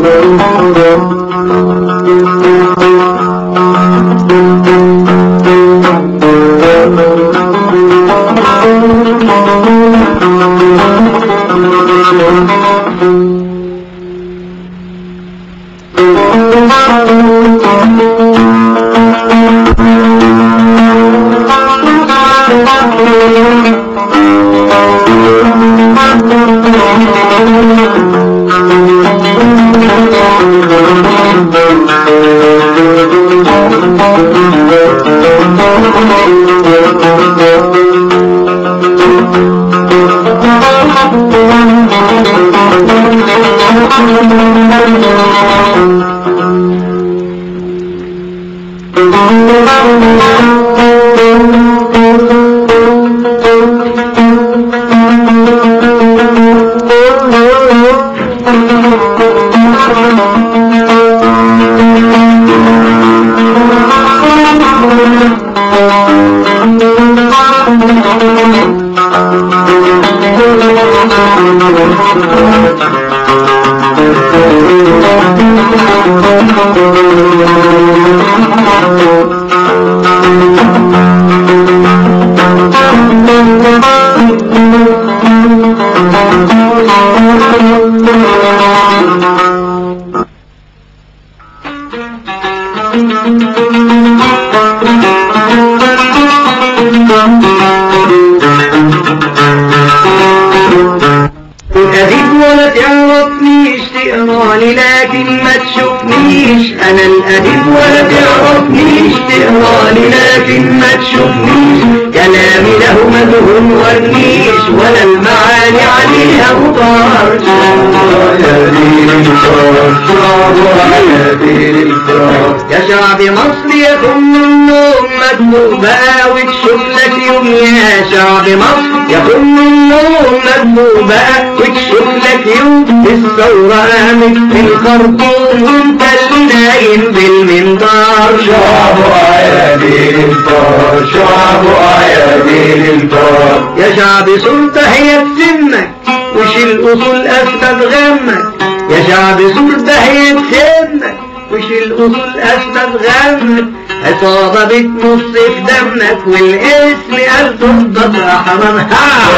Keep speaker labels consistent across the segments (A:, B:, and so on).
A: الثورة قامت في الخرطوم وانت اللي نايم بالمنظار.
B: شعبوا يا دين الفار، شعبوا يا دين الفار.
A: يا شعب سلطة هي بسمك وشيل أصول أسباب غمك. يا شعب سلطة هي بسمك وشيل أصول أسباب غمك. عصابة بتنص في دمك والاسم قال تفضل حرام.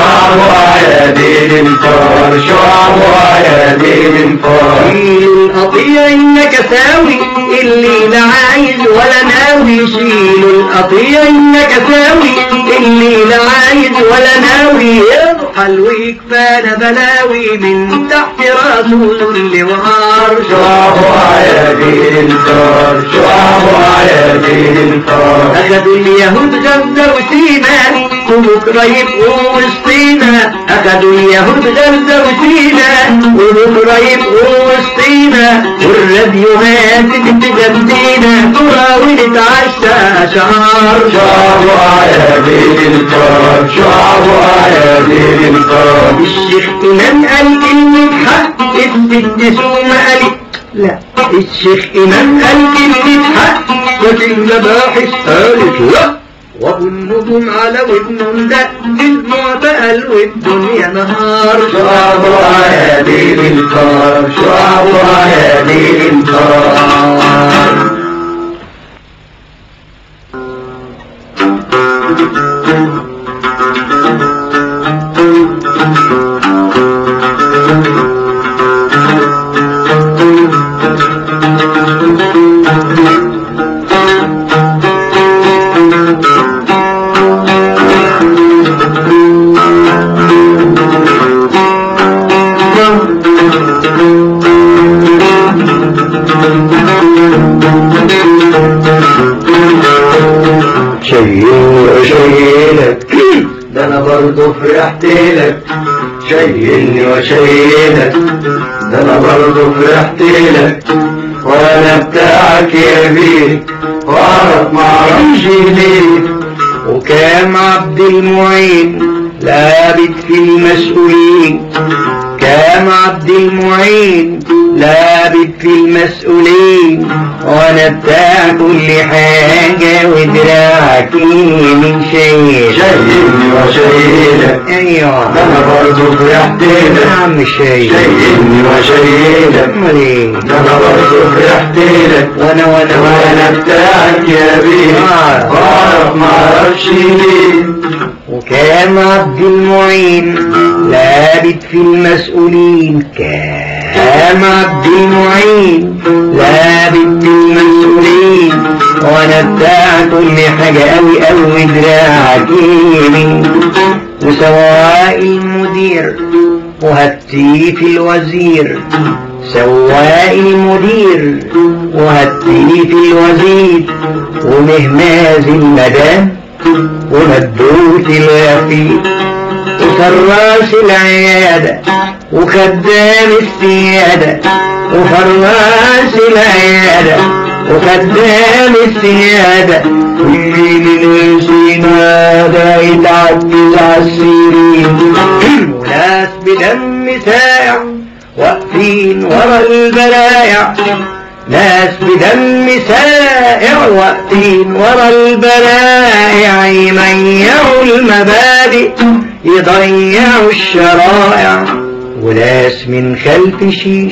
B: شعبوا يا دين الفار، شعبوا يا دين الفار.
A: شيلوا القطيع إنك ساوي اللي لا عايز ولا ناوي. شيلوا القطيع إنك ساوي اللي لا عايز ولا ناوي. يرحل ويكفانا بلاوي من تحت راسه اللوار.
B: شعبوا يا دين الفار، شعبوا يا دين الفار.
A: أخذوا اليهود غزة وسينا وبكرة يبقوا وسطينا. أخذوا اليهود غزة وسينا وبكرة يبقوا وسطينا. والراديوهات بتغنينا تراوي نتعشى أشعار.
B: شعبوا يا دين الفار، شعبوا يا دين الفار.
A: الشيخ إمام قال كلمة حق الست سومة قالت لا. الشيخ إمام قال كلمة حق لكن المباحث قالت لا. وابو النجوم على ودن ده المعتقل والدنيا نهار.
B: شعبوا يا دين الفار، شعبوا يا دين الفار.
A: وشيلك ده انا برضه فرحت لك. شيلني وشيلك ده انا برضه فرحت لك. وانا بتاعك يا بيه واعرف معرفش ليه. وكام عبد المعين لابد في المسؤولين وكام عبد المعين لابد في المسؤولين، وانا بتاع كل حاجة ودراعك من شيء.
B: شايلني وشايلك،
A: ايوه
B: انا برضو فرحت لك
A: يا عم الشيء.
B: شايلني وشايلك،
A: امال ايه؟
B: انا برضو فرحت لك وانا بتاعك يا بيه. بعرف معرفش ليه.
A: وكان عبد المعين لابد في المسؤولين، كان عبد المعين لابد في المسؤولين، وانا بتاع كل حاجة اوي اوي دراعك يمين. وسواق المدير وهتيف الوزير، سواق المدير وهتيف الوزير، ومهماز المدام ومدوت الغفير، وفراش العيادة وخدام السيادة، وفراش العيادة وخدام السيادة، واللي من سينادة يتعجز عالسيرين، وناس بدم سايع واقفين ورا البلايع، ناس بدم سائع واقفين ورا البلايع، يميعوا المبادئ يضيعوا الشرائع، وناس من خلف شيش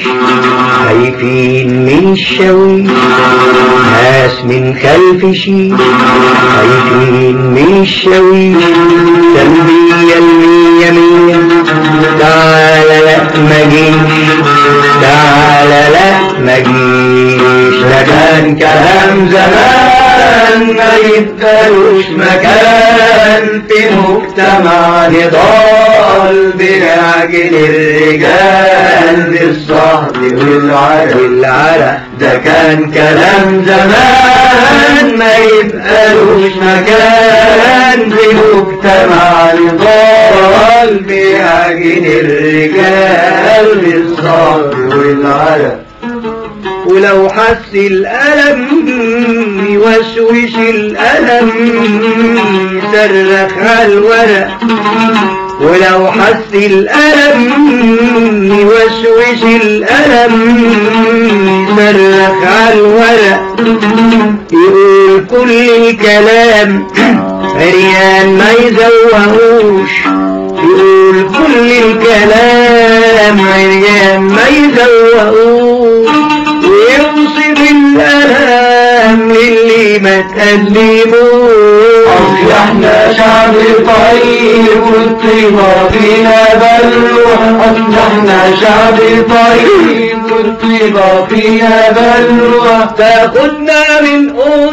A: خايفين من الشويش، ناس من خلف شيش خايفين من الشويش. تنبيه المية مية تعال لا مجيش، تعال لا مجيش. ده كان كلام زمان ما يبقالوش مكان في مجتمع نضال بنعجل الرجال بالصهد والعرق. ده كان كلام زمان ما يبقالوش مكان في مجتمع نضال بنعجل الرجال بالصهد والعرق. ولو حس الألم يوشوش الألم يصرخ على الورق، ولو حس الألم يوشوش الألم يصرخ على الورق، يقول كل الكلام عريان ما يزوهوش، يقول كل الكلام عريان ما يزوهوش، ويوصف الألم للي ما تقلبوش.
B: أصل احنا شعب طيب والطيبة فينا بلوى، أصل احنا شعب طيب والطيبة فينا بلوى،
A: تاخدنا من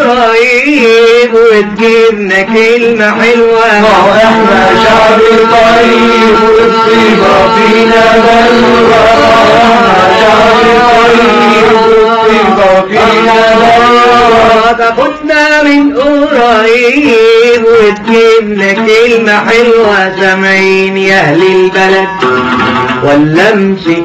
A: قريب وتجيبنا كلمة حلوة.
B: احنا شعب طيب والطيبة فينا بلوى، احنا شعب طيب والطيبة فينا بلوى،
A: تاخدنا من قريب وتجيبنا كلمة حلوة. سامعين يا أهل البلد ولا امسك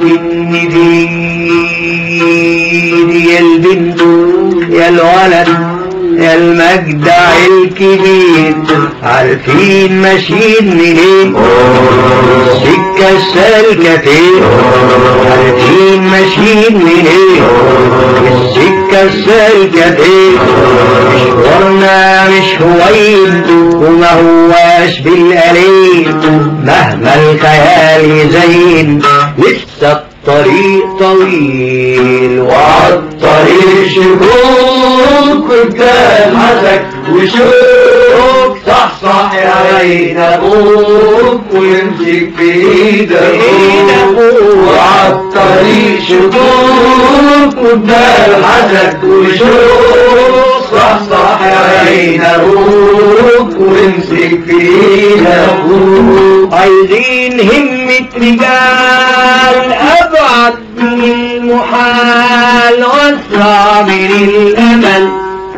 A: النديد، يا البنت يا الولد يا المجدع الكبير، عارفين ماشيين منين السكة السالكة فين، عارفين ماشيين منين السكة السالكة فين. مشوارنا مش هوين وما هواش بالقليل، مهما الخيال يزين لسه الطريق طويل،
B: وعالطريق شكوك قدام حدك وشوك، صح يا عين ابوك ويمسك في ايدك، وعالطريق شكوك قدام حدك وشوك، صح يا عين ابوك ويمسك في ايدك.
A: عايزين همة رجال أبعد من المحال وأسرع من الأمل،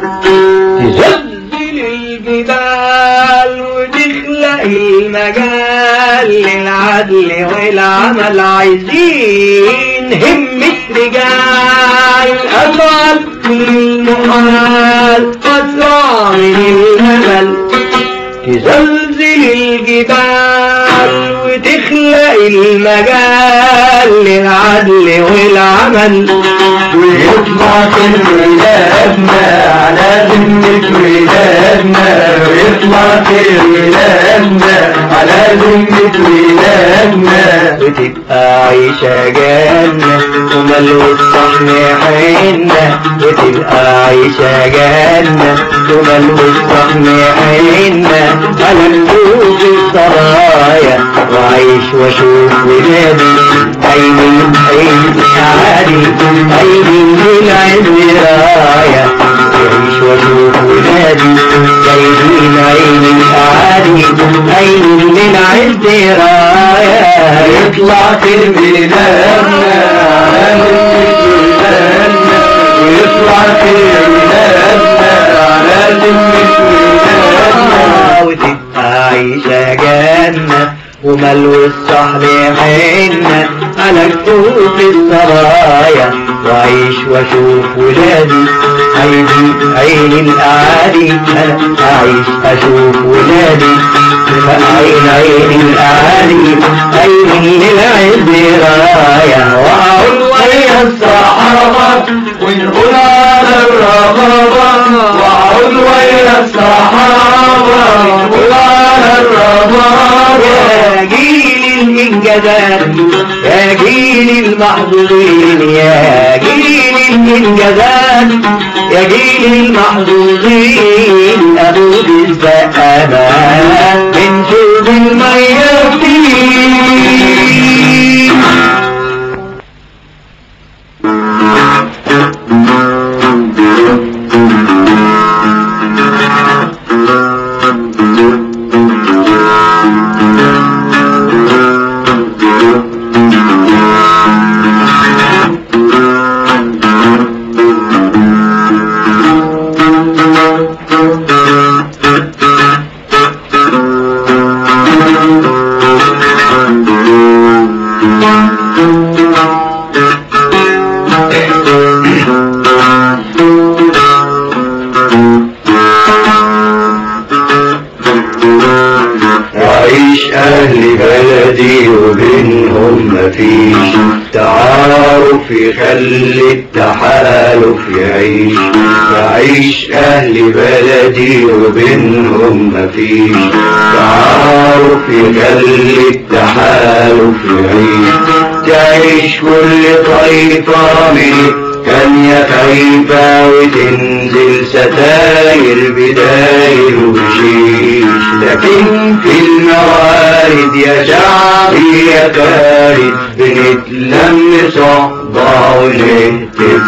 A: تزلزل الجبال وتخلق المجال للعدل والعمل. عايزين همة رجال أبعد من المحال وأسرع من الأمل، تزلزل الجبال وتخلق المجال للعدل والعمل
B: ويطلع كل ولادنا على ذمة ولادنا ويطلع كل ولادنا على ذمة ولادنا
A: وتبقى عيشة جنة وملو الصحن حنة وتبقى عيشة جنة وملو الصحن حنة على نشوف السرايا وعيش واشوف ولادي عيني عيني عادي عيني من عين راية وعيش واشوف ولادي عيني عيني عادي عيني من عين راية
B: يطلع كل ولادنا ويطلع كل ولادنا على ذمة ولادنا
A: وتبقى عيشة جنة وملو الصحن حنة على كتوف السرايا وعيش واشوف ولادي عيني عيني الأعادي أنا أعيش أشوف ولادي عين عيني الأعادي عيني العز رايا
B: وأقول ويا الصحابة ونقول على الرغبة وأقول ويا الصحابة ونقول على الرغبة
A: يا جيل الإنجازات يا جيل المحظوظين يا جيل الإنجازات يا جيل المحظوظين أبو بالزقامات من شوف المية فيه
B: أهل بلدي وبينهم مفيش تعارف يخلي التحالف يعيش أهل بلدي وبينهم مفيش تعارف يخلي التحالف تعيش كل طائفة من كان يا خايفة وتنزل ستاير بداير وشيش لكن في الموارد يا شعبي يا خالد بنتلم صحبة ونهتف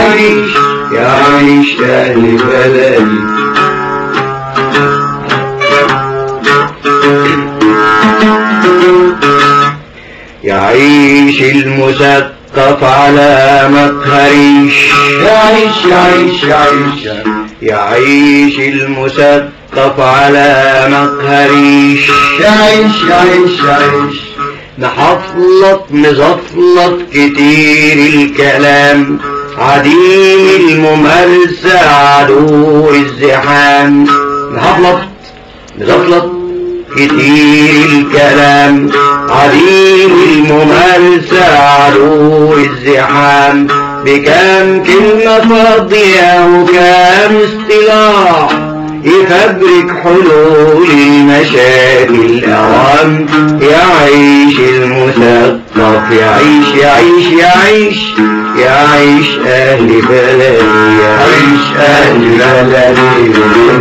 B: يعيش أهل بلدي يعيش المثقف على مقهريش يعيش المثقف على مقهريش محفلط مزفلط كتير الكلام عديم الممارسة عدو الزحام محفلط مزفلط كتير الكلام عديم الممارسة عدو الزحام بكام كلمة فاضية وكام اصطلاح يفبرك حلول المشاكل أوام يعيش المثقف يعيش أهل بلدي يعيش أهل بلدي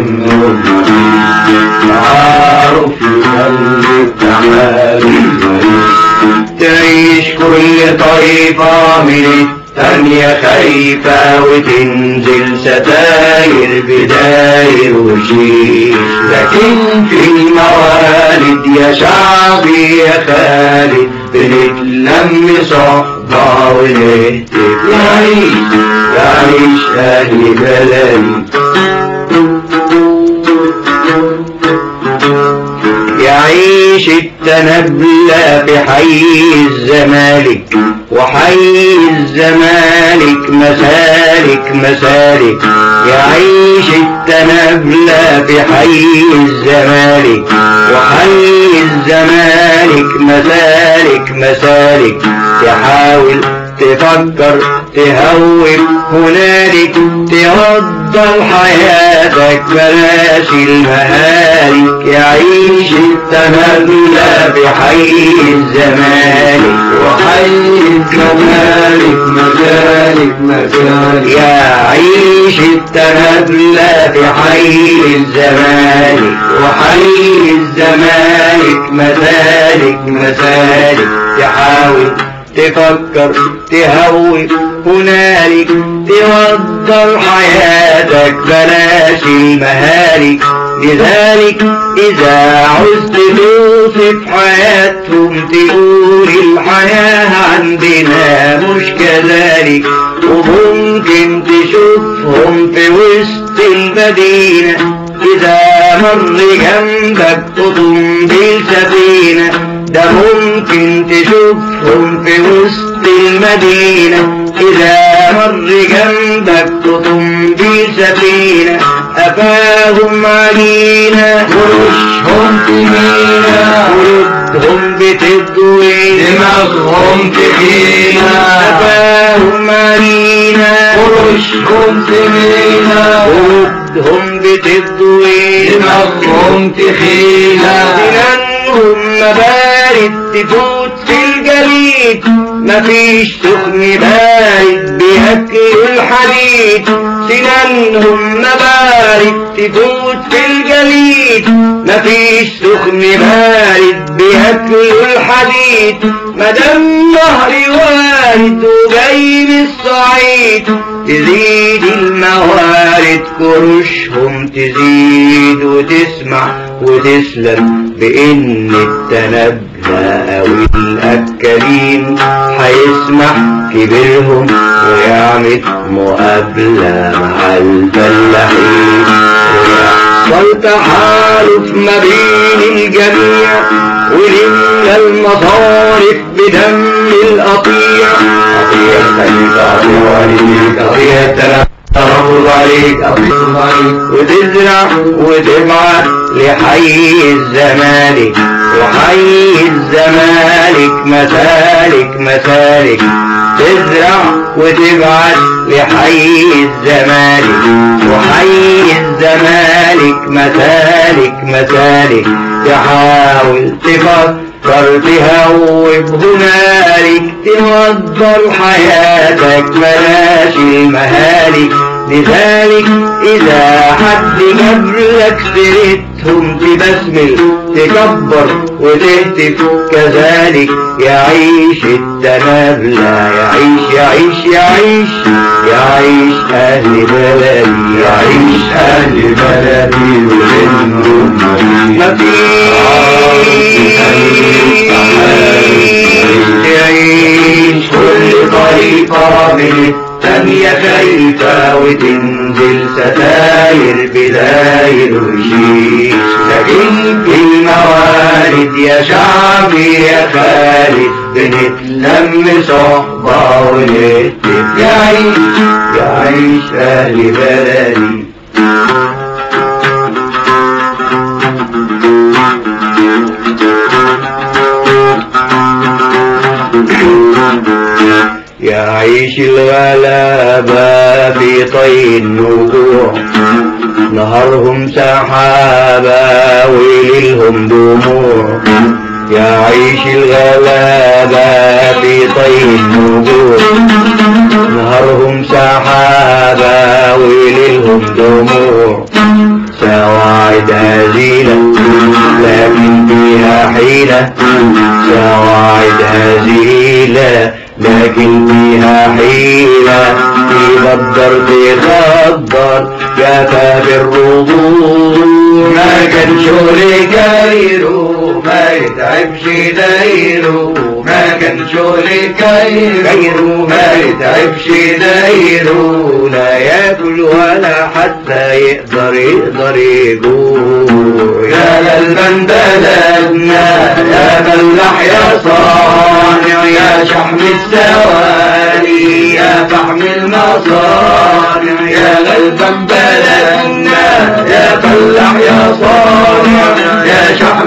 B: تعارف يخلي التحالف تعيش كل طائفة من التانية خايفة وتنزل ستاير بداير وشيش لكن في الموالد يا شعبي يا خالد بنتلم صحبة ونهتف يعيش أهل بلدي يعيش التنبلة في حي الزمالك وحي الزمالك مسالك
A: مسالك مسالك يعيش التنابلة في حي الزمالك وحي الزمالك مسالك مسالك تحاول تفكر تهوب هنالك تفضل حياتك بلاش المهالك يعيش التنابلة بحي الزمالك
B: وحي الزمالك مسالك مسالك
A: يعيش التنابلة بحي الزمالك وحي الزمالك مسالك مسالك تحاول تفكر تهوب هنالك توضر حياتك بلاش المهالك لذلك إذا عزت توصف حياتهم تقول الحياة عندنا مش كذلك وممكن تشوفهم في وسط المدينة إذا مر جنبك أوتومبيل سفينة ده ممكن تشوفهم في وسط المدينة إذا مر جنبك أوتومبيل سفينة أفاهم علينا
B: ورشهم تهينا
A: قلوبهم بتضوي
B: دماغهم تهينا
A: أفاهم علينا
B: ورشهم تهينا
A: قلوبهم بتضوي
B: دماغهم تهينا
A: سنانهم مبارد تفوت في الجليد مفيش سخن بارد بياكل الحديد سنانهم مبارد تفوت في الجليد مفيش سخن بارد بياكل الحديد مدام نهري وارد وجاي من الصعيد تزيد الموارد كروشهم تزيد وتسمع وتسلم بإن التنبه أو الأكلين هيسمح كبيرهم ويعمل مقابلة مع الفلاحين ويحصل تحالف ما بين الجميع ولمنا المصارف بدم القطيع قطيع خليك قطيع ترفض عليك أطلب عليك وتزرع وتبعت لحي الزمالك وحي الزمالك مسالك مسالك تزرع وتبعت لحي الزمالك وحي الزمالك مسالك مسالك تحاول تفكر تهوب هنالك توضر حياتك بلاش المهالك لذلك إذا حد جابلك سيرتهم تبسمل تكبر وتهتف كذلك يعيش التنابلة يعيش يعيش يعيش يعيش أهل بلدي يعيش أهل بلدي ومنهم يعيش كل طريقة من التانية خايفة وتنزل ستاير بداير وشيش لكن في الموارد يا شعبي يا خالد بنتلم صحبة ونهتف يعيش يعيش أهل بلدي يعيش الغلابة في طي النجوع نهارهم سحابة وليلهم دموع يعيش الغلابة في طي النجوع نهارهم سحابة وليلهم دموع سواعد هزيلة لكن فيها حيلة سواعد هزيلة لكن فيها حيلة تقدر تقدر جفا بالرضوع ما كان شغل كايرو ما يتعبش دايرو ما كان شغل كايرو ما يتعبش دايرو لا ياكل ولا حتى يقدر يجوع يا للمن بلدنا يا فلاح يا صانع يا شحم السواري يا فحم المصانع
B: غلبان بلدنا يا فلاح يا صانع يا شحم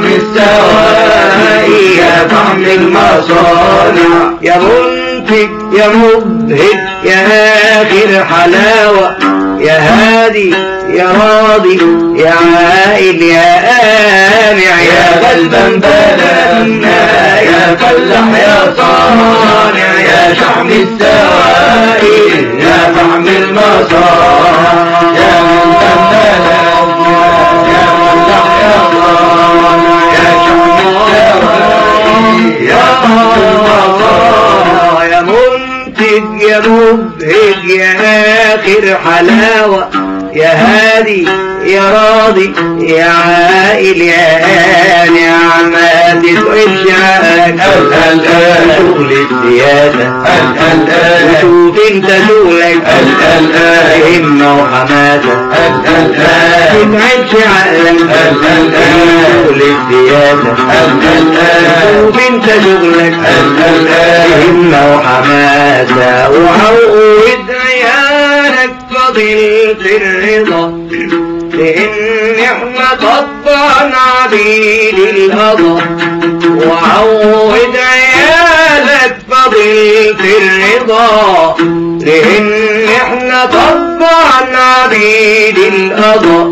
B: السواقي يا فحم المصانع
A: يا منتج يا مبهج يا آخر حلاوة يا هادي يا راضي يا عائل يا آمع
B: يا غلبان بلدنا يا فلاح يا صانع يا شحم السواقي يا فحم المصانع يا غلبان بلدنا يا فلاح يا صانع يا شحم السواقي يا فحم المصانع
A: يا منتج يا مبهج يا آخر حلاوة يا هادي يا راضي يا عائل يا آمع ما تتقلش عقلك شغل السياسة وشوف انت شغلك همة وحماسة ما تتقلش عقلك شغل السياسة وشوف انت شغلك همة وحماسة وعود عيالك فضيلة الرضا لان احنا طبعا عبيد الهضا وعود عيالك فضيلة الرضا لان احنا طبعا عبيد الهضا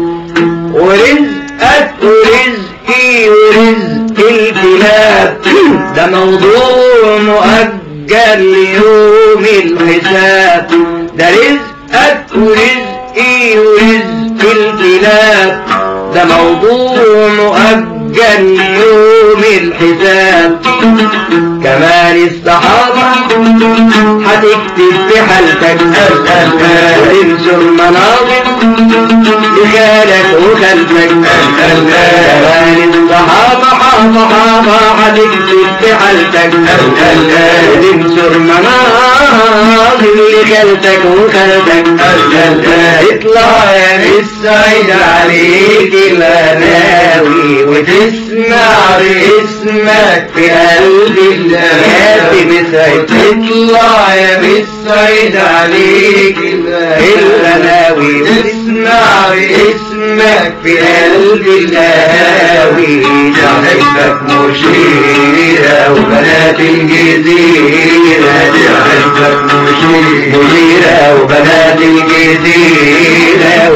A: ورزقك ورزقي ورزق الكلاب ده موضوع مؤجل ليوم الحساب ده رزقك ورزقي ورزق الكلاب ده موضوع مؤجل يوم الحساب كمان الصحابة هتكتب في حالتك وتنشر مناظر لخالك وخالتك كمان الصحابة هتكتب في حالتك وتنشر مناظر لخالتك وخالتك اطلع يا السعيد عليك الغناوي وتسمع باسمك في قلب الهاتف سعيد اطلع يا السعيد عليك الغناوي وتسمع باسمك في قلب الهاوي تعرفك مشيرة وبنات الجزيرة تعرفك مشيرة وبنات الجزيرة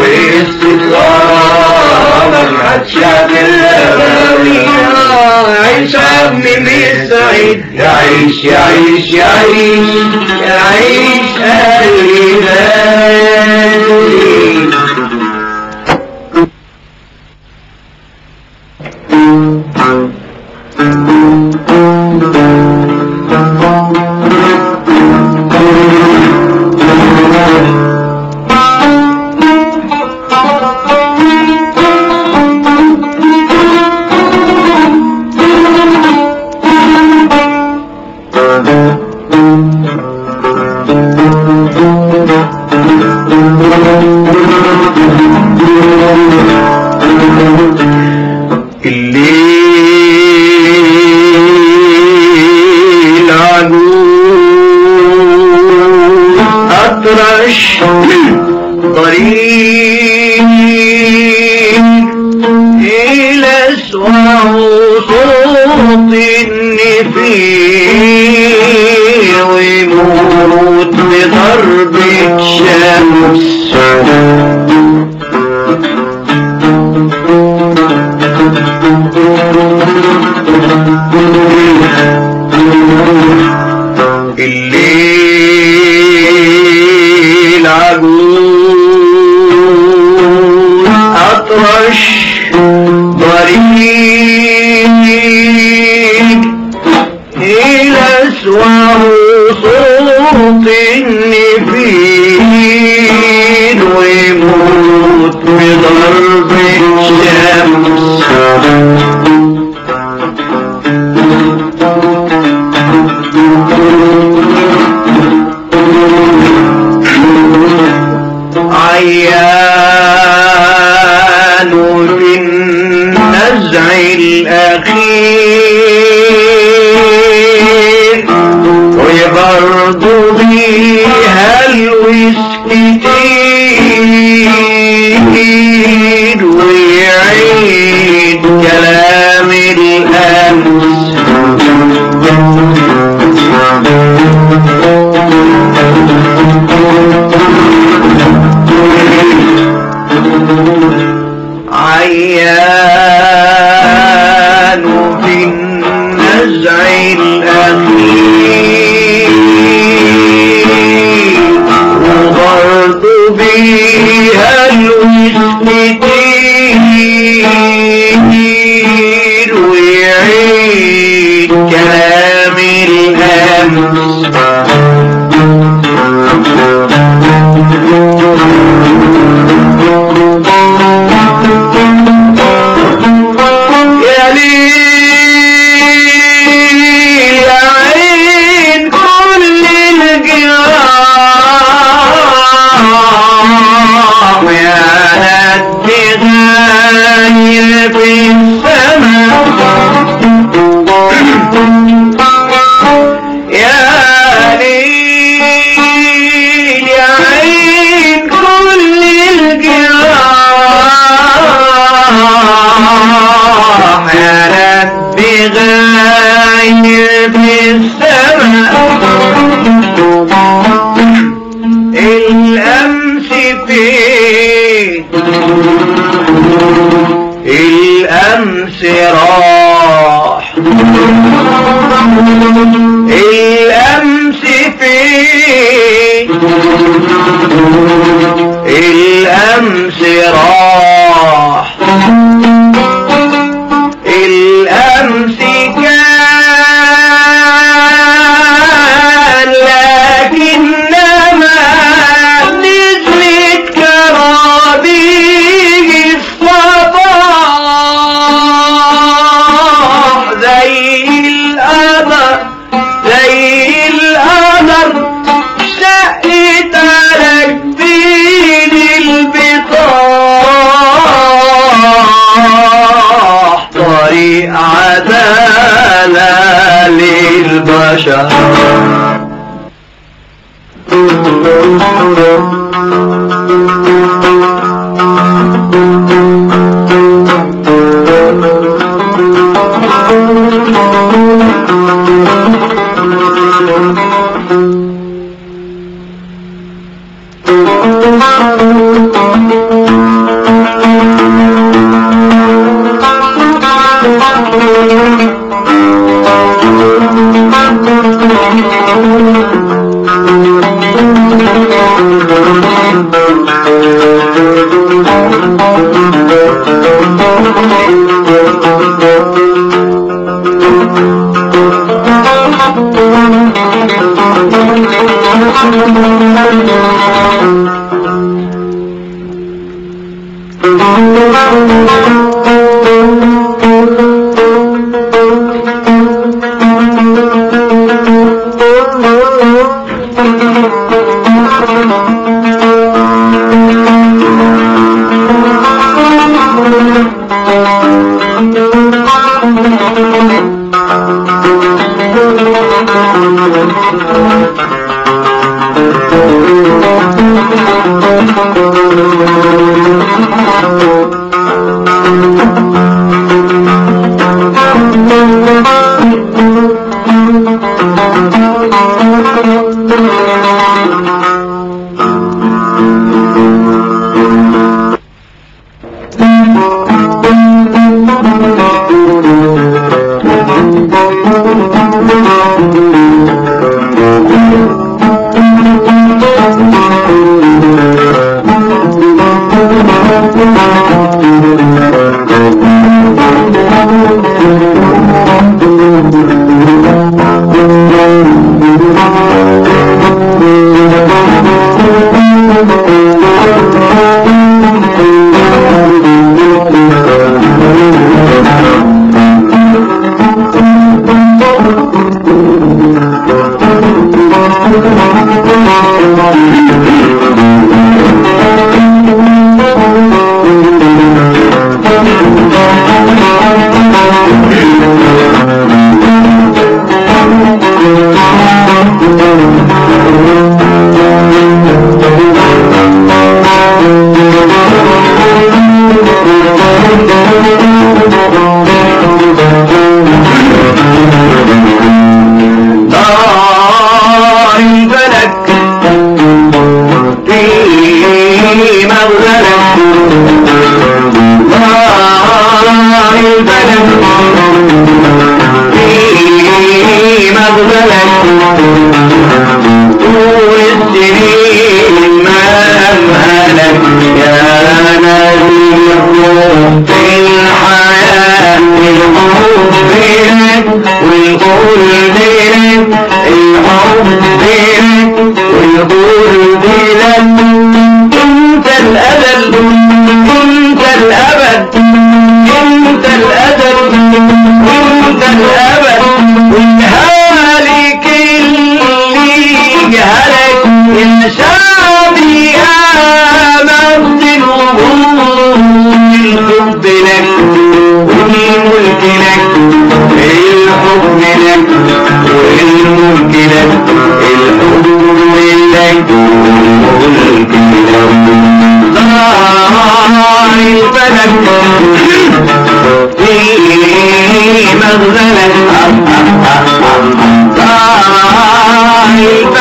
A: واستطلابك هتشاف الغاوي عيش ابن السعيد يعيش يعيش يعيش يعيش قلبي غالي الليل عجوز أطرش طريق إلى أسوأ صوت النفير ويموت بضربة شمس الليل عجوز أطرش طريق إلى أسوأ صوت النفير ويموت بضرب الشمس عيان في النزع الأخير وبرضو بيها الوسكتين
B: يا ربي غايب السماء الأمس فين الأمس راح الأمس فين الأمس راح الأمس كان لكنما نزلت كرابيج الصباح زي القمر شقت على جبين البطاح طريق عدالة للبشر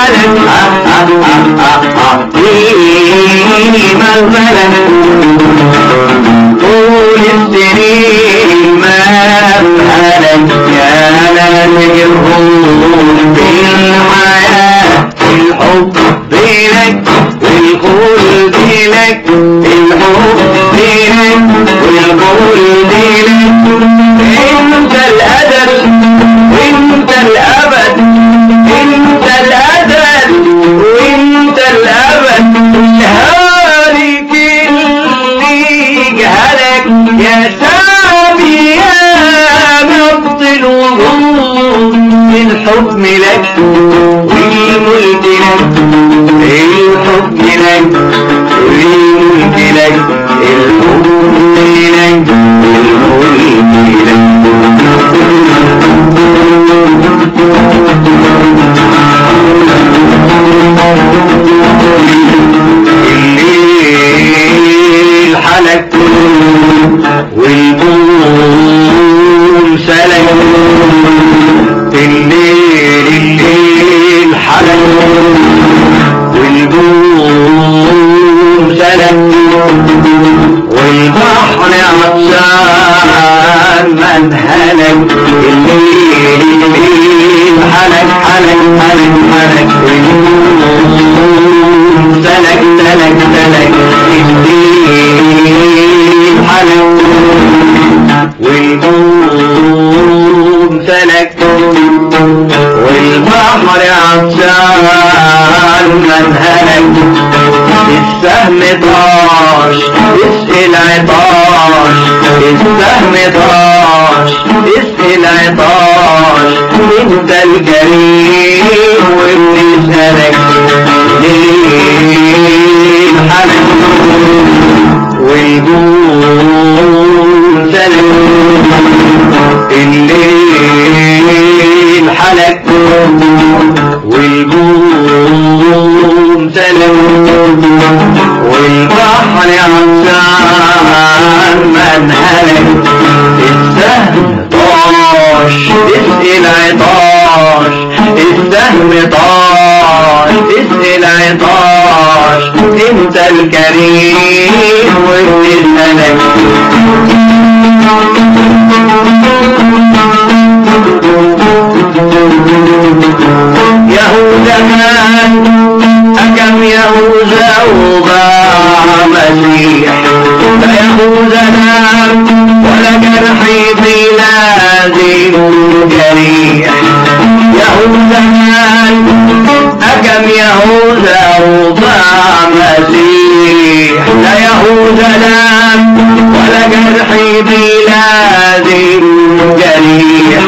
B: البلد طول السنين ما بهلك يا نادي الروح بالحياة الحب لك والخلد لك الحب لك والخلد لك انت الأزل وانت الأبد انت الأزل وانت الأبد الهالك اللي جهلك يا سامي يا نبض الوجود الحكم لك والملك لك الحكم لك والملك لك الحكم لك والملك لك الليل حلك والبوم سلك الليل حلك والبوم سلك والبحر عطشان من هلك الليل حلك حلك حلك حلك والبوم سلك سلك سلك الليل حلك والبوم سلك والبحر عطشان من هلك السهم طاش اسقي العطاش السهم طاش اسقي العطاش انت الجريء وبنسألك ليه حلك والبوم سلك الليل حلك والبوم سلك والبحر عطشان من هلك السهم طاش اسقي العطاش السهم طاش اسقي العطاش انت الكريم وبنسألك يهوذا كان أكم يهوذا وضاع مسيح لا يهوذا نام ولا جرحي بلازم جريح يهوذا كان أكم يهوذا وضاع مسيح لا يهوذا نام ولا جرحي بلازم جريح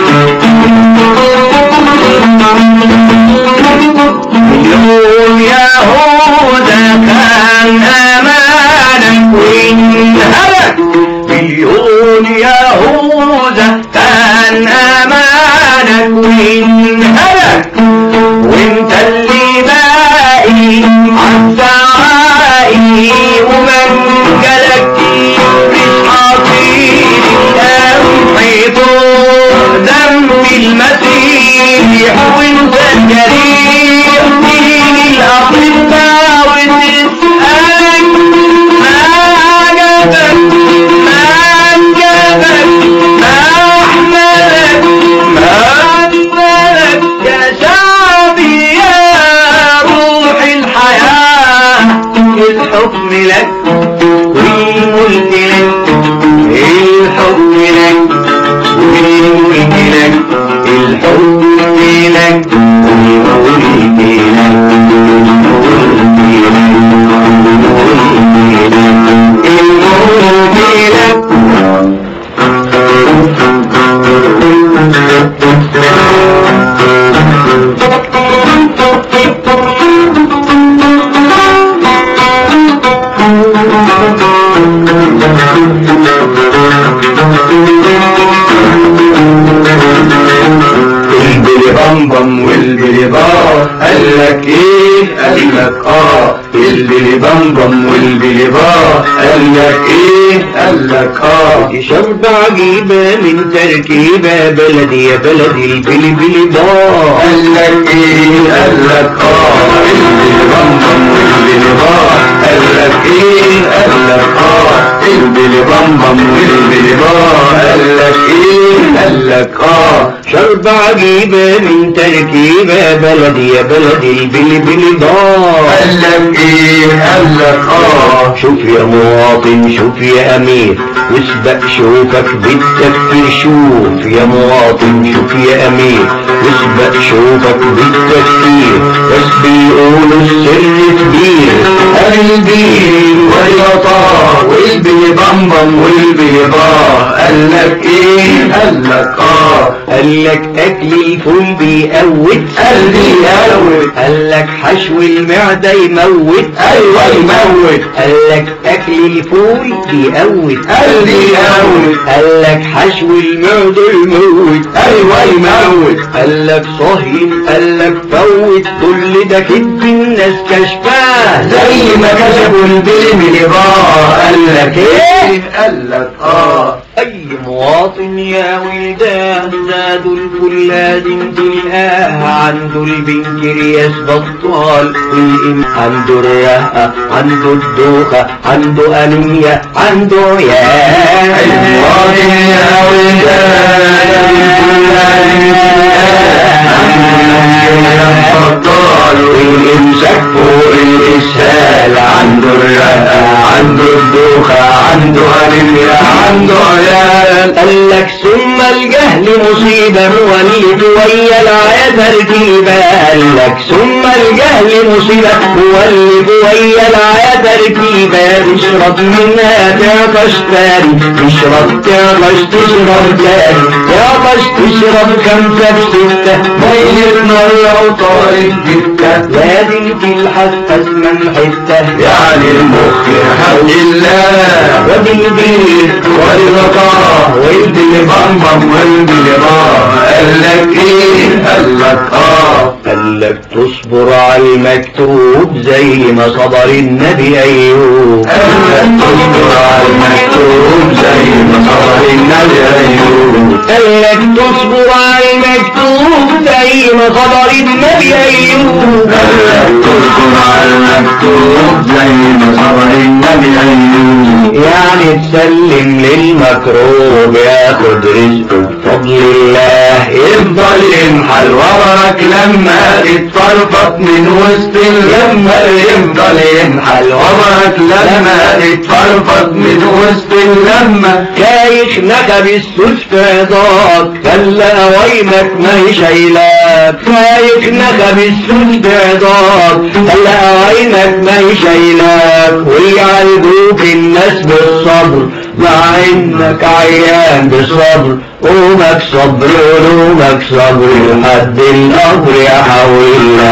B: مليون يهوذا كان أمانك وانهلك مليون يهوذا كان أمانك وانهلك وانت اللي باقي عالسعائي ومن جلك مش حاطين القمح فوق دم المسيح وانت الجريح مين الأطباء وتسألك ما جابك ما جابك ما أحملك ما أجملك يا شعبي يا روح الحياة الحكم لك والملك لك الحكم لك والملك لك الحكم لك والملك البلي بام بام والبلي بار والبلي بمبم والبلي با قال لك ايه قال لك
A: دي شربة عجيبة من تركيبة بلدي يا بلدي البلي با
B: قال لك ايه قال لك البلي بمبم والبلي با قال لك ايه قال لك البلي بمبم والبلي با قال لك ايه قال لك
A: شربة عجيبة من تركيبة بلدي يا بلدي البلي با
B: قال لك ايه قال لك
A: شوف يا مواطن شوف يا امير واسبق شوفك بالتفكير شوف يا مواطن شوف يا امير واسبق شوفك بالتفكير بس بيقولوا السر كبير
B: البيل واليطار والبلي بمبم والبلي با قال لك ايه قال لك
A: قال لك اكل الفول بيقوت
B: قلبي يقوت
A: قال لك حشو المعدة يموت
B: ايوه يموت
A: قال لك اكل الفول بيقوت
B: قلبي يقوت
A: قال لك حشو المعدة يموت
B: ايوه يموت
A: قال لك صهين قال لك فوت كل ده كدب الناس كشفاه
B: زي ما كشفوا البلي با قال لك ايه قال لك
A: اي مواطن يا ولدان زادوا الفلاد تلقاه عنده البنكرياس بطال عنده الرئة عنده الدوخة عنده انيميا عنده يا
B: المواطن يا ولدان والامساك فوق الاسهال عنده الرئة عنده الدوخة عنده انيميا عنده عيال
A: قال لك ثم الجهل مصيبة مولد ويا العيا تركيبة قال لك ثم الجهل مصيبة مولد ويا العيا تركيبة تشرب منها تعطش تاني تشرب تعطش تشرب تاني تعطش تشرب خمسة بستة
B: مية مرة وطارت جدة
A: لازم تلحس أسمن حتة
B: يعني المخ حول الله
A: وبالبيت
B: والغطاء والبلي بمبم والبلي با قال لك ايه قال لك
A: قال لك تصبر على المكتوب زي ما صبر النبي ايوب
B: قال لك تصبر على المكتوب زي ما صبر النبي ايوب
A: قال لك تصبر على المكتوب زي ما صبر النبي ايوب
B: قال لك تصبر على المكتوب زي ما صبر النبي ايوب
A: يعني تسلم للمكروب ياخد رزقه بفضل الله
B: يفضل ينحل وراك لما تتفرفط من وسط اللمة يفضل ينحل وراك لما تتفرفط من وسط اللمة
A: كايش نخب السوس في رضاك خلى ويمك ما يشيلاك كايش نخب السوس في رضاك خلى ويمك ما يشيلاك ويعالجوك الناس بالصبر مع انك عيان بالصبر قومك صبر قومك صبر لحد القبر يا حول الله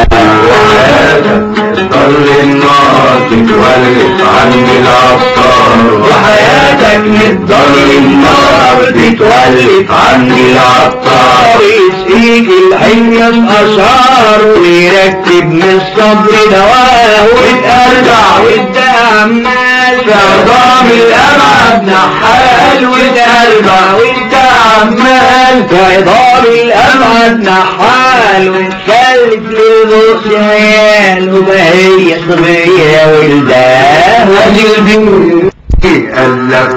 B: وحياتك تضل النار تتولف عن العطار
A: وحياتك تضل النار تتولف عن العطار يسقيك الحمية بأشعار ويركب من الصبر دواه وترجع وانت عمال في عظام الأبعد نحال وترجع وانت عمال في عظام الأبعد نحال وتكلف للبؤس عيال وبهي صبية ولداه وجلبه
B: قال لك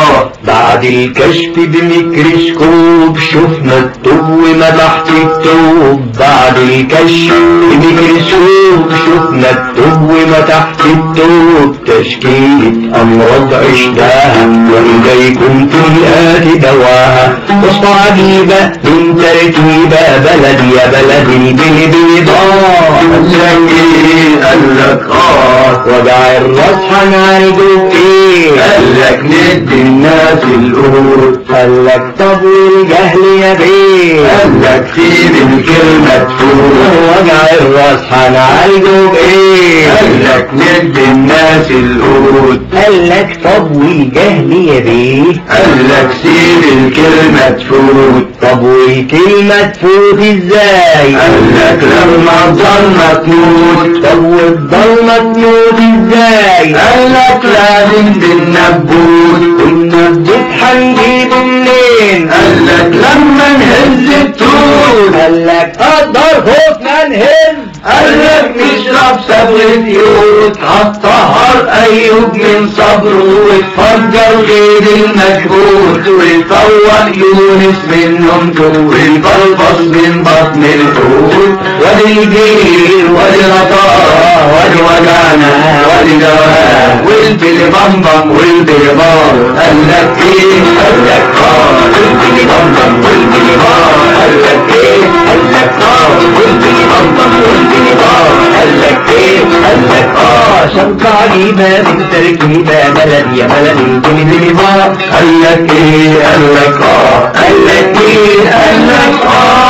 A: بعد الكشف بميكروسكوب شفنا التوب ما تحت التوب بعد الكشف بميكروسكوب شفنا التوب ما تحت التوب تشكيلة أمراض عشناها وإليكم تلقات دواها وسط عجيبة من تركيبة بلدي يا بلدي البلي ضاع
B: قال لك ايه قال لك
A: وجع الراس هنعالجه ايه
B: قال لك ندي الناس القول.
A: قال لك طب والجهل يا بيه؟
B: قال لك سيب الكلمة تفوت.
A: وجع الراس هنعالجه بايه؟
B: قال لك ندي الناس القول.
A: قال لك طب والجهل يا بيه؟
B: قال لك سيب الكلمة تفوت.
A: طب والكلمة تفوت ازاي؟
B: قال لك لما الظلمة تموت.
A: طب والضلمة تموت ازاي؟
B: قال لك لازم بالنبوت.
A: والنبوت هنجيبه منين؟
B: قال لك لما نهز التوت.
A: قال لك قدر خوفنا نهز.
B: قال لك نشرب صبغة يود. هتطهر ايوب من صبره وتفجر غير المجهود ويفوق يونس من نومته ويفلفص من بطن الحوت. وادي الجيل وادي غطاء وادي وجعنا وادي دواه والبلي بمبم والبلي بار. قال لك ايه؟ قال لك والبلي بمبم والبلي بار. قال لك ايه؟ قال لك والبلي بمبم والبلي بار. قال لك ايه؟ قال لك
A: شنطة عجيبة من تركيبة بلدي يا بلدي البلي بار.
B: قال لك ايه؟ قال لك قال لك ايه؟ قال لك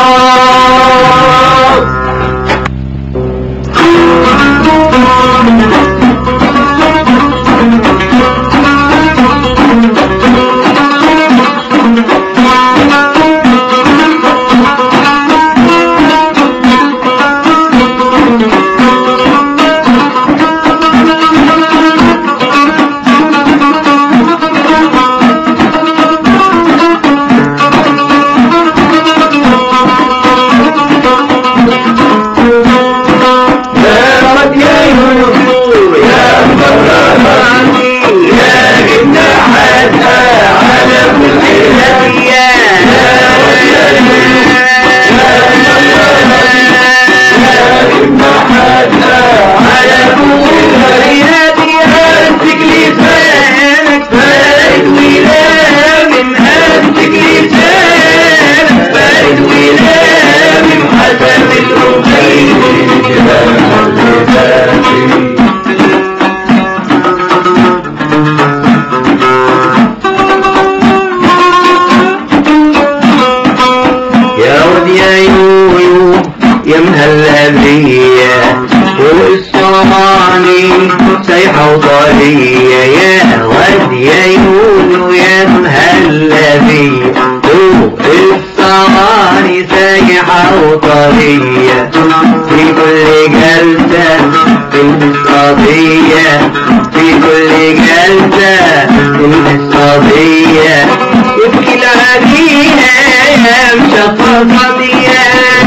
A: سايحة وطرية يا واد يا يونو يا مهلبية. فوق الصواني سايحة وطرية في كل جلسة تلبس قضية. في كل جلسة تلبس قضية. يبكي العديها يا مشططية.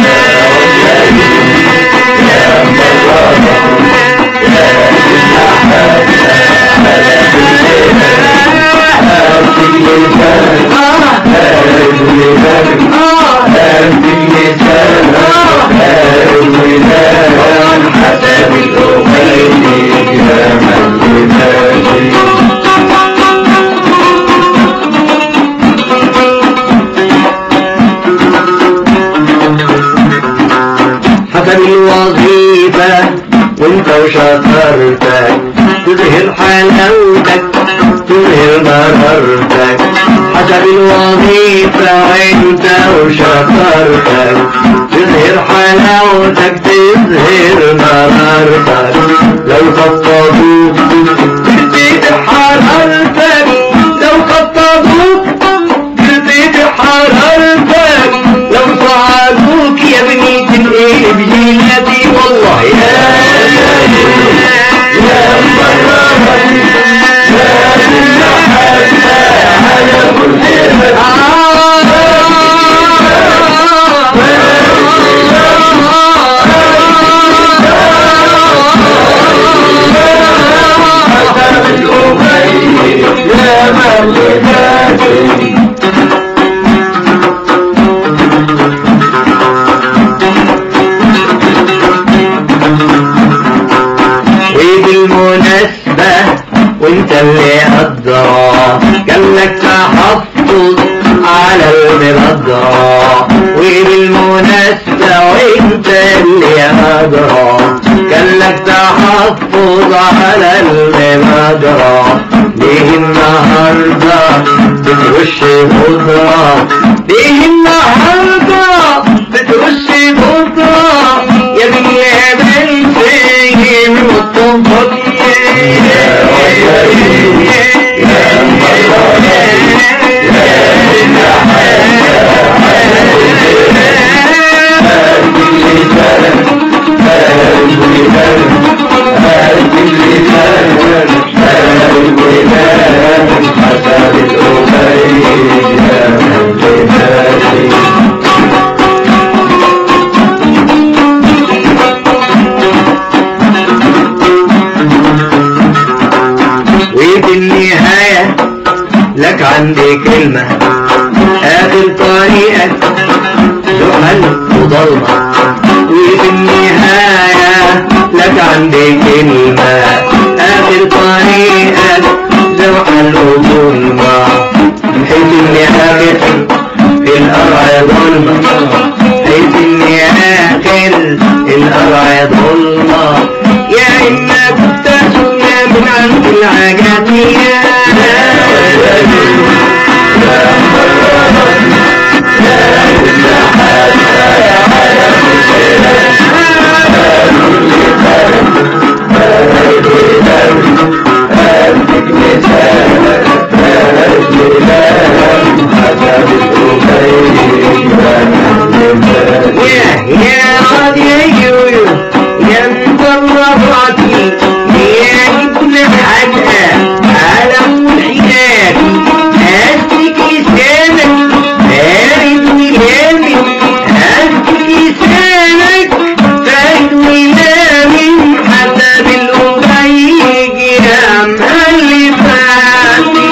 A: حسب الوظيفة وانت وشطارتك تظهر حلاوتك تظهر مرارتك. حسب الوظيفة وانت وشطارتك تظهر حلاوتك تظهر مرارتك. لو خطبوك تزيد حرارتك. لو خطبوك تزيد حرارتك. لو صعدوك يا بنية الايه بجيلتي والله يا وانت اللي قدرا كان لك تحفظ على المبدرة. وبالمناسبة وانت اللي قدرا كان لك تحفظ على المبدرة. ليه النهاردة بتقول بترش بودرة ليه النهاردة بترش بودرة يا دنيا بنتي من الطنطط وفي النهاية لك عندي كلمة آخر طريقك زحل وضلمة وفي النهاية لك عندي كلمة آخر طريقك زحل وضلمة حيث النهاية في القرع ظلمة حيث النهاية القرع ظلمة يا إنك تسمى من عند العجمية يا راضي يا مطرباتي يا ابن الحاجة على الحجاب هاتك لسانك بارد ولامك هاتك لسانك بارد ولامك حسب الأبيج يا مألفاتي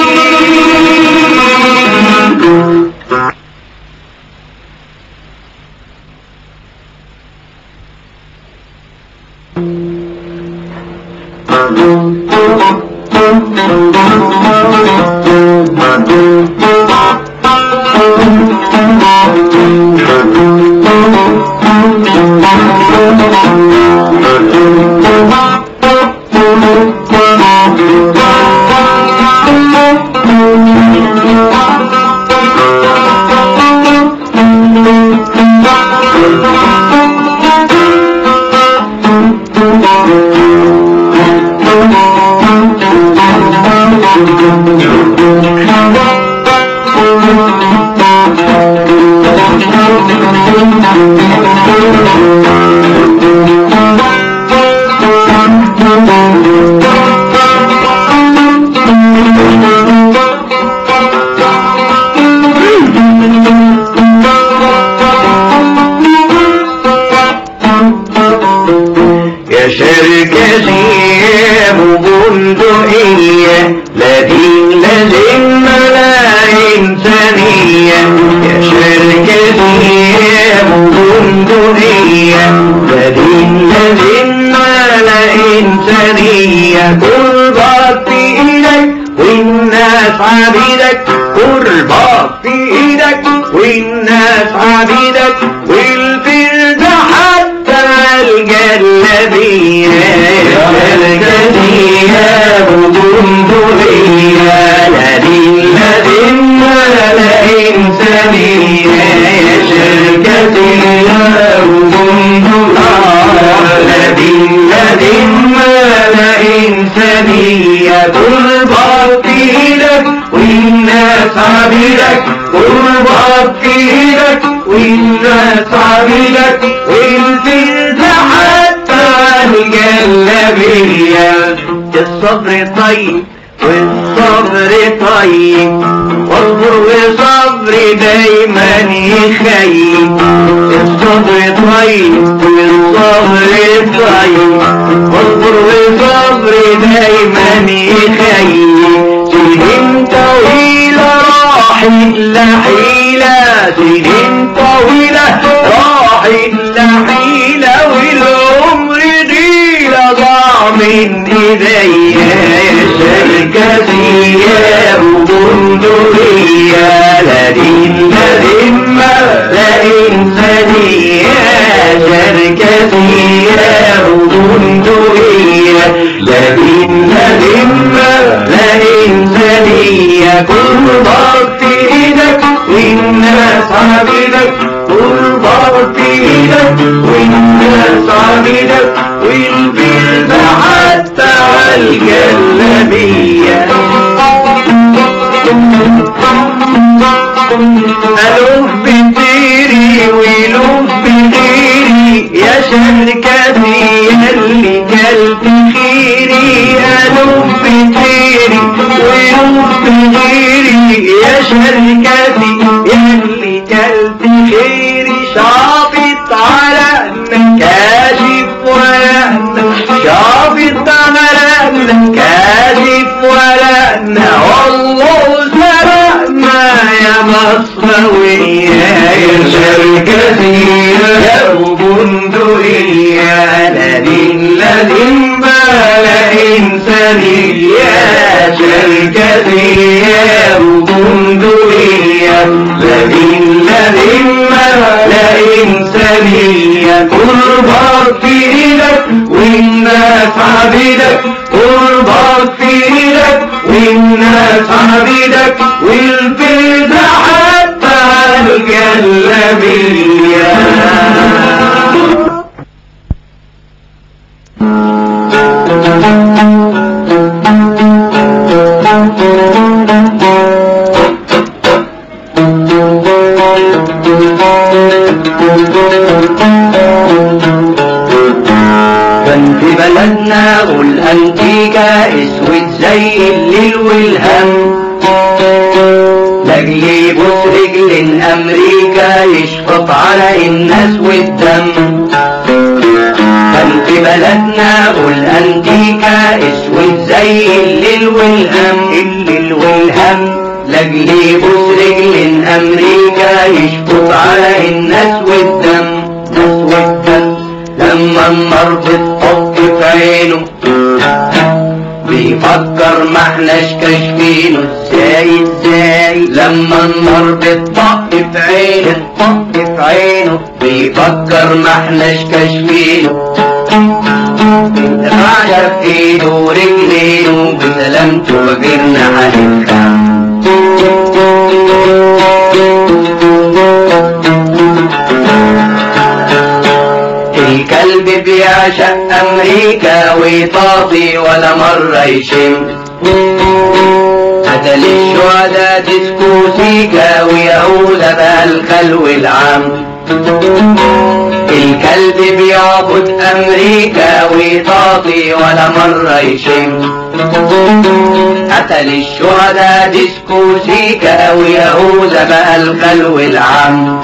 A: يا شركتي يا بندقية لا دين لا ذمة لا إنسانية يا شركتي يا بندقية لا دين لا ذمة لا إنسانية قربك في إيدك والناس عبيدك قربك في إيدك والناس عبيدك والبلد حتى الجلبية يا بندقية لا دين لا ذمة لا إنسانية يا شركتي يا بندقية لا دين لا ذمة لا إنسانية قربك في إيدك والناس عبيدك قربك في إيدك والناس عبيدك والبلد حتى الجلبية الصبر طيب والصبر طيب واصبر وصبر دايما يخيب الصبر طيب والصبر طيب واصبر وصبر دايما يخيب سنين طويلة راحت لحيلة سنين طويلة راحت لحيلة والعمر ضيلة ضاع من ايديا يا شركتي يا بندقية لا دين لا ذمة لا إنسانية يا شركتي يا بندقية لا دين لا ذمة لا إنسانية قربك في
B: الجلابية ألوف بتيري ولوف بغيري يا شركتي ياللي كلت خيري ألوف بتيري ولوف بغيري يا شركتي ياللي كلت خيري شافط على كاشف ولأنا شافط على كاشف ولأنا والله سرقنا يا مصروية يا شركتي يا بندقية لدين بلا إنسانية يا شركتي يا بندقية لدين بلا إنسانية قربك في إيدك والناس عبيدك قربك في إيدك والناس عبيدك والفدا حتى الجلابية كان في بلدنا والأنتيكا اسود زي الليل والهم لاجل يبوس رجل أمريكا يشفط على الناس والدم كان في بلدنا والأنتيكا اسود زي الليل والهم لاجل يبوس رجل أمريكا يشفط على الناس والدم لما النار بتطق في عينه بيفكر ما احناش كاشفينه ازاي لما النار بتطق في عينه بيفكر ما احناش كاشفينه بنترعش في ايده ورجلينه بسلامته وغيرنا هنفهم الكلب بيعشق أمريكا ويطاطي ولا مرة يشم قتل الشهداء ديسكوسيكا ويهوذا بقى الخلو العام الكلب بيعبد أمريكا ويطاطي ولا مرة يشم قتل الشهداء ديسكوسيكا ويهوذا بقى الخلو العام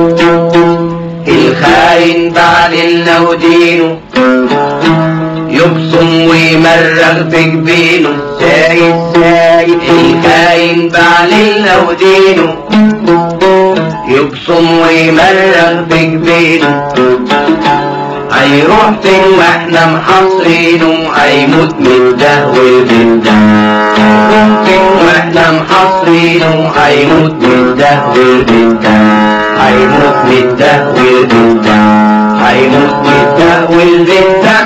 B: الخاين بعللنا ودينه يبصم ويمرغ في جبينه ازاي الخاين بعللنا ودينه يبصم ويمرغ في جبينه هيروح فين واحنا محاصرينه هيموت من الدهو بالده هيروح فين واحنا محاصرينه هيموت من الدهو بالده هيموت من الدهو بالده هيموت من الدهو بالده